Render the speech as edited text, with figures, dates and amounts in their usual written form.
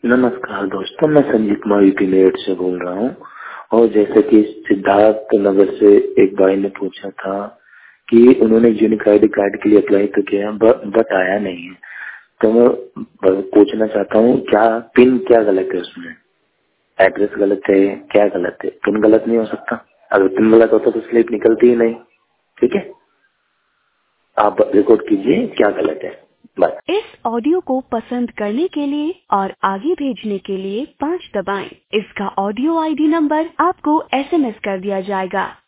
नमस्कार दोस्तों, मैं संजीव कुमार यूपी मेरठ से बोल रहा हूँ। और जैसे कि सिद्धार्थ नगर से एक भाई ने पूछा था कि उन्होंने यूनिक आईडी कार्ड के लिए अप्लाई तो किया बट आया नहीं है। तो मैं पूछना चाहता हूँ क्या पिन क्या गलत है उसमें, एड्रेस गलत है, क्या गलत है? पिन गलत नहीं हो सकता। अगर पिन गलत होता तो स्लिप निकलती ही नहीं। ठीक है, आप रिकॉर्ड कीजिए क्या गलत है। बाय। इस ऑडियो को पसंद करने के लिए और आगे भेजने के लिए 5 दबाएं। इसका ऑडियो आईडी नंबर आपको एसएमएस कर दिया जाएगा।